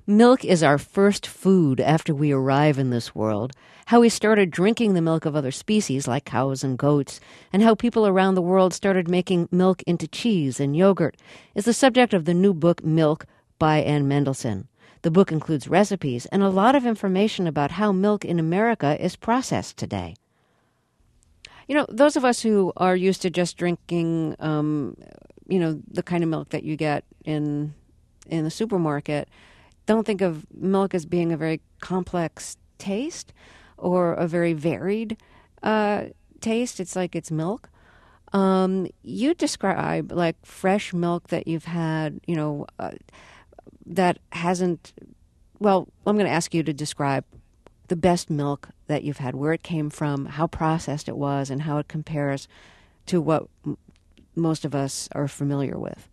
Milk is our first food after we arrive in this world, how we started drinking the milk of other species like cows and goats, and how people around the world started making milk into cheese and yogurt, is the subject of the new book Milk by Ann Mendelsohn. The book includes recipes and a lot of information about how milk in America is processed today. You know, those of us who are used to just drinking, the kind of milk that you get in the supermarket, don't think of milk as being a very complex taste or a very varied taste. It's like it's milk. You describe like fresh milk that you've had, that hasn't. Well, I'm going to ask you to describe the best milk that you've had, where it came from, how processed it was, and how it compares to what most of us are familiar with.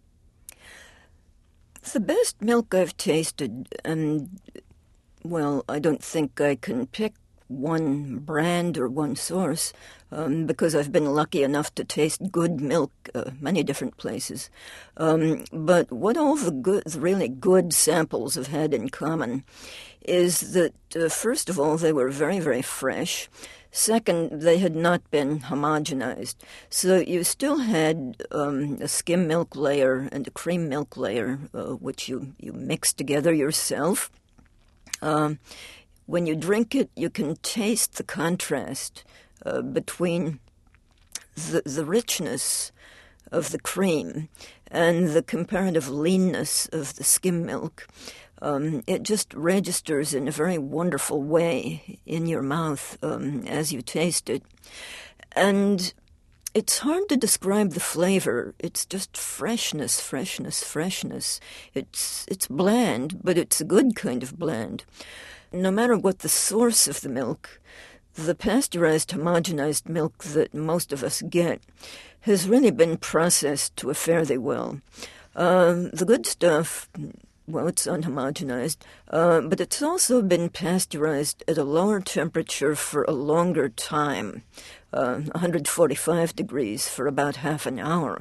The best milk I've tasted, and, well, I don't think I can pick one brand or one source, because I've been lucky enough to taste good milk many different places. But what all the really good samples have had in common is that, first of all, they were very, very fresh. Second, they had not been homogenized. So you still had a skim milk layer and a cream milk layer, which you mix together yourself. When you drink it, you can taste the contrast between the richness of the cream and the comparative leanness of the skim milk. It just registers in a very wonderful way in your mouth as you taste it. And it's hard to describe the flavor. It's just freshness, freshness, freshness. It's bland, but it's a good kind of bland. No matter what the source of the milk, the pasteurized, homogenized milk that most of us get has really been processed to a fare thee well. The good stuff, well, it's unhomogenized, but it's also been pasteurized at a lower temperature for a longer time, 145 degrees for about half an hour.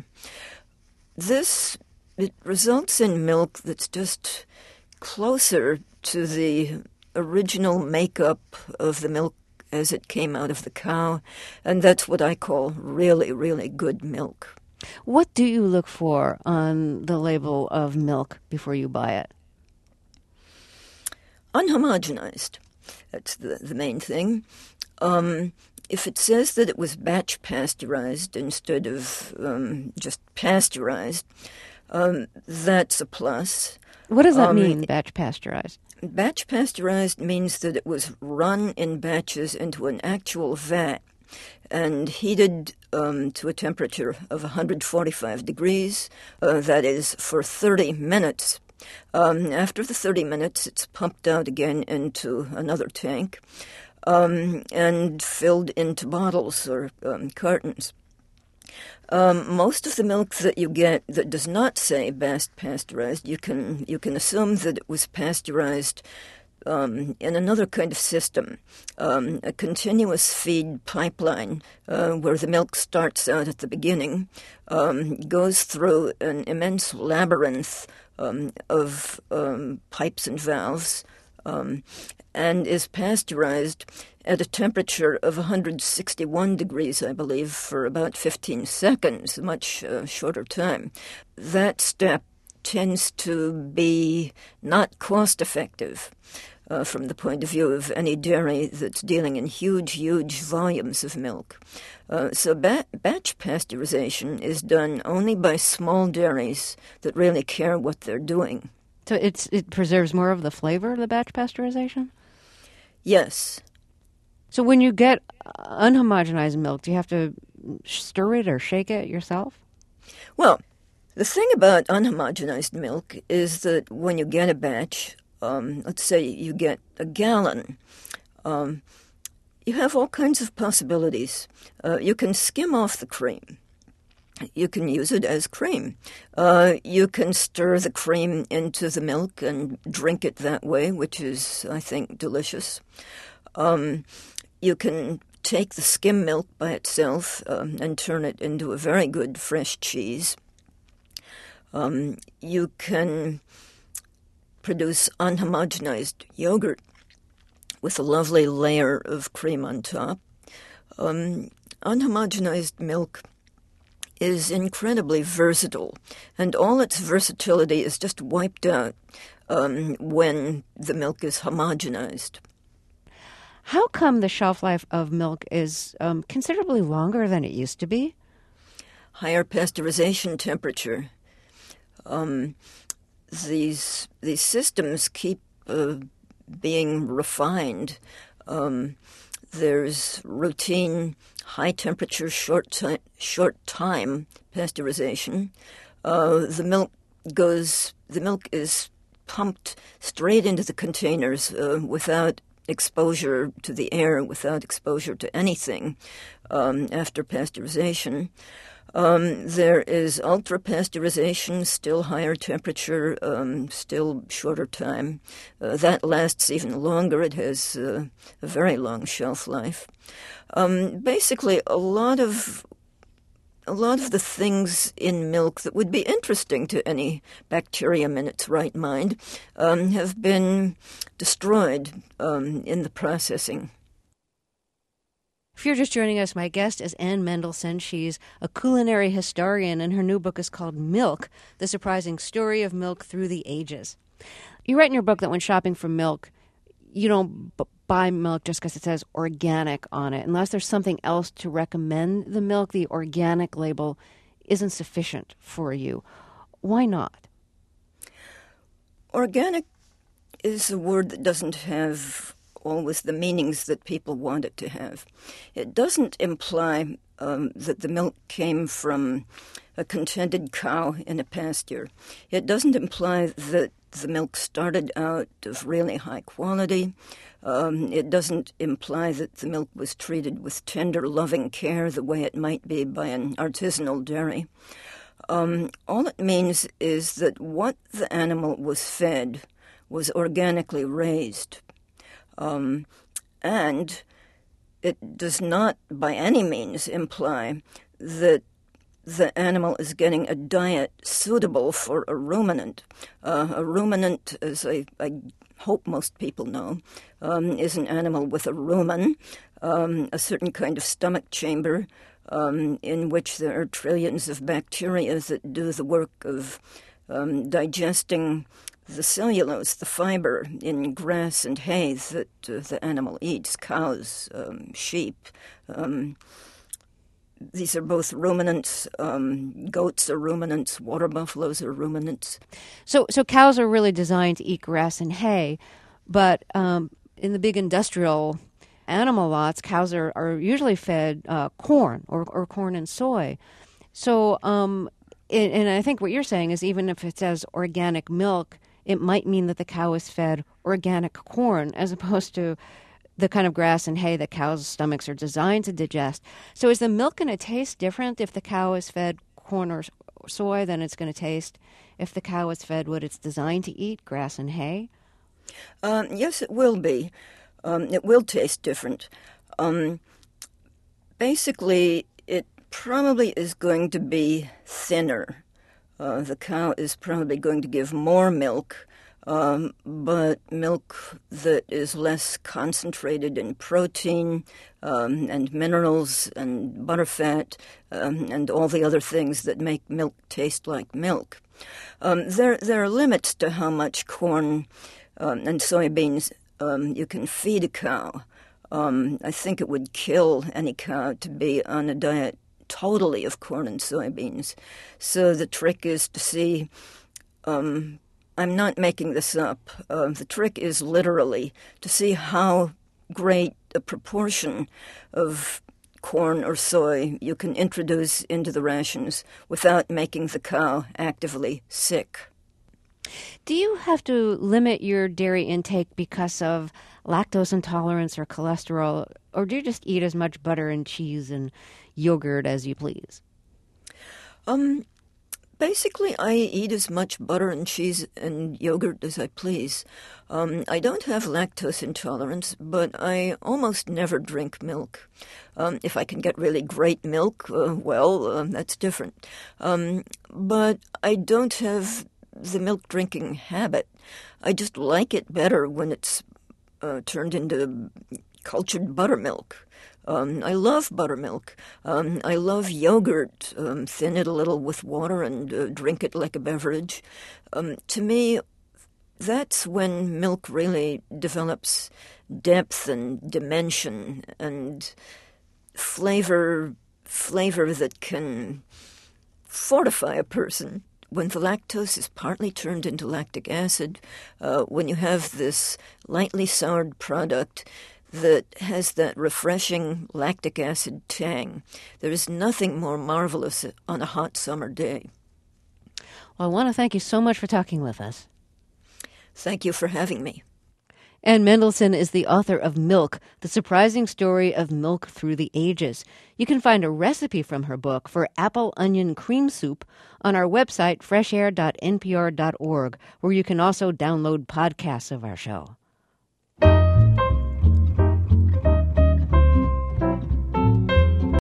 It results in milk that's just closer to the original makeup of the milk as it came out of the cow, and that's what I call really, really good milk. What do you look for on the label of milk before you buy it? Unhomogenized. That's the main thing. If it says that it was batch pasteurized instead of just pasteurized, that's a plus. What does that mean, batch pasteurized? Batch pasteurized means that it was run in batches into an actual vat and heated to a temperature of 145 degrees, that is, for 30 minutes. After the 30 minutes, it's pumped out again into another tank and filled into bottles or cartons. Most of the milk that you get that does not say batch pasteurized, you can assume that it was pasteurized in another kind of system, a continuous feed pipeline where the milk starts out at the beginning, goes through an immense labyrinth of pipes and valves, and is pasteurized at a temperature of 161 degrees, I believe, for about 15 seconds, a much shorter time. That step tends to be not cost-effective from the point of view of any dairy that's dealing in huge, huge volumes of milk. So batch pasteurization is done only by small dairies that really care what they're doing. So it preserves more of the flavor of the batch pasteurization? Yes. So when you get unhomogenized milk, do you have to stir it or shake it yourself? Well, the thing about unhomogenized milk is that when you get a batch, let's say you get a gallon, you have all kinds of possibilities. You can skim off the cream. You can use it as cream. You can stir the cream into the milk and drink it that way, which is, I think, delicious. You can take the skim milk by itself and turn it into a very good fresh cheese. You can produce unhomogenized yogurt with a lovely layer of cream on top. Unhomogenized milk is incredibly versatile, and all its versatility is just wiped out when the milk is homogenized. How come the shelf life of milk is considerably longer than it used to be? Higher pasteurization temperature. These systems keep being refined. There's routine high-temperature, short-time pasteurization. The milk is pumped straight into the containers without exposure to the air, without exposure to anything after pasteurization. There is ultra-pasteurization, still higher temperature, still shorter time. That lasts even longer. It has a very long shelf life. Basically, a lot of the things in milk that would be interesting to any bacterium in its right mind have been destroyed in the processing. If you're just joining us, my guest is Ann Mendelsohn. She's a culinary historian, and her new book is called Milk, The Surprising Story of Milk Through the Ages. You write in your book that when shopping for milk, you don't buy milk just because it says organic on it. Unless there's something else to recommend the milk, the organic label isn't sufficient for you. Why not? Organic is a word that doesn't have always the meanings that people want it to have. It doesn't imply that the milk came from a contented cow in a pasture. It doesn't imply that the milk started out of really high quality. It doesn't imply that the milk was treated with tender, loving care the way it might be by an artisanal dairy. All it means is that what the animal was fed was organically raised. And it does not by any means imply that the animal is getting a diet suitable for a ruminant. A ruminant, as I hope most people know, is an animal with a rumen, a certain kind of stomach chamber in which there are trillions of bacteria that do the work of digesting the cellulose, the fiber in grass and hay that the animal eats, cows, sheep. These are both ruminants. Goats are ruminants. Water buffaloes are ruminants. So cows are really designed to eat grass and hay, but in the big industrial animal lots, cows are usually fed corn or corn and soy. So, and I think what you're saying is even if it says organic milk, it might mean that the cow is fed organic corn as opposed to the kind of grass and hay that cows' stomachs are designed to digest. So is the milk going to taste different if the cow is fed corn or soy than it's going to taste if the cow is fed what it's designed to eat, grass and hay? Yes, it will be. It will taste different. Basically, it probably is going to be thinner. The cow is probably going to give more milk, but milk that is less concentrated in protein and minerals and butterfat and all the other things that make milk taste like milk. There are limits to how much corn and soybeans you can feed a cow. I think it would kill any cow to be on a diet totally of corn and soybeans. So the trick is to see, I'm not making this up, the trick is literally to see how great a proportion of corn or soy you can introduce into the rations without making the cow actively sick. Do you have to limit your dairy intake because of lactose intolerance or cholesterol, or do you just eat as much butter and cheese and yogurt as you please? Basically, I eat as much butter and cheese and yogurt as I please. I don't have lactose intolerance, but I almost never drink milk. If I can get really great milk, that's different. But I don't have the milk drinking habit. I just like it better when it's turned into cultured buttermilk. I love buttermilk. I love yogurt. Thin it a little with water and drink it like a beverage. To me, that's when milk really develops depth and dimension and flavor that can fortify a person. When the lactose is partly turned into lactic acid, when you have this lightly soured product that has that refreshing lactic acid tang, there is nothing more marvelous on a hot summer day. Well, I want to thank you so much for talking with us. Thank you for having me. Ann Mendelsohn is the author of Milk, The Surprising Story of Milk Through the Ages. You can find a recipe from her book for apple onion cream soup on our website, freshair.npr.org, where you can also download podcasts of our show.